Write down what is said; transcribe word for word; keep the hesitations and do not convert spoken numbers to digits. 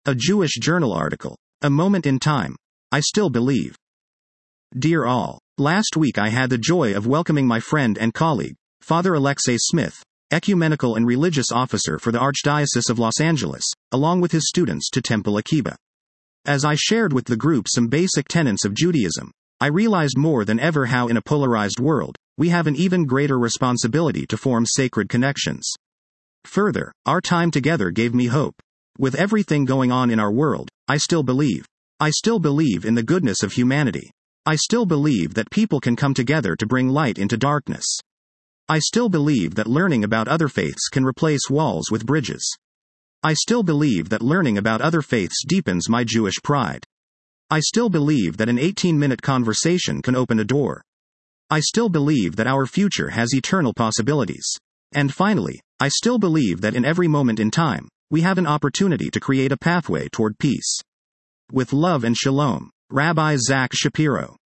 A Jewish journal article. A moment in time. I still believe. Dear all, last week I had the joy of welcoming my friend and colleague, Father Alexei Smith, ecumenical and religious officer for the Archdiocese of Los Angeles, along with his students to Temple Akiba. As I shared with the group some basic tenets of Judaism, I realized more than ever how in a polarized world, we have an even greater responsibility to form sacred connections. Further, our time together gave me hope. With everything going on in our world, I still believe. I still believe in the goodness of humanity. I still believe that people can come together to bring light into darkness. I still believe that learning about other faiths can replace walls with bridges. I still believe that learning about other faiths deepens my Jewish pride. I still believe that an eighteen-minute conversation can open a door. I still believe that our future has eternal possibilities. And finally, I still believe that in every moment in time, we have an opportunity to create a pathway toward peace. With love and shalom, Rabbi Zach Shapiro.